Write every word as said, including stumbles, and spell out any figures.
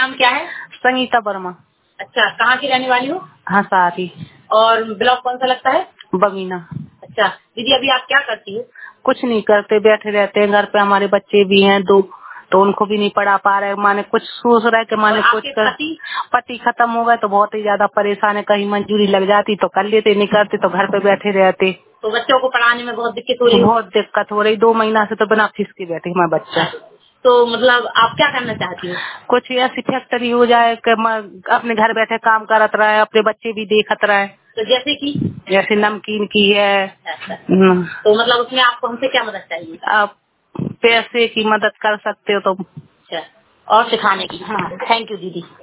नाम क्या है? संगीता वर्मा। अच्छा, कहाँ की रहने वाली हो? हाँ सारी। और ब्लॉक कौन सा लगता है? बमीना। अच्छा दीदी, अभी आप क्या करती हो? कुछ नहीं करते, बैठे रहते हैं घर पे। हमारे बच्चे भी हैं दो, तो उनको भी नहीं पढ़ा पा रहे। माने कुछ सोच रहा है कि माने कुछ कर। पति? पति खत्म हो गए तो बहुत ही ज्यादा परेशान है। कहीं मंजूरी लग जाती तो कर लेते, नहीं करते तो घर पे बैठे रहते। तो बच्चों को पढ़ाने में बहुत दिक्कत हो रही है? बहुत दिक्कत हो रही। दो महीना से तो बिना फीस के बैठे हमारे बच्चा। तो मतलब आप क्या करना चाहती हो? कुछ ऐसी फैक्ट्री हो जाए कि अपने घर बैठे काम करत रहे, अपने बच्चे भी देखत रहे। तो जैसे कि जैसे नमकीन की है। तो मतलब उसमें आपको हमसे क्या मदद चाहिए? आप पैसे की मदद कर सकते हो तो। अच्छा, और सिखाने की। हाँ, थैंक यू दीदी।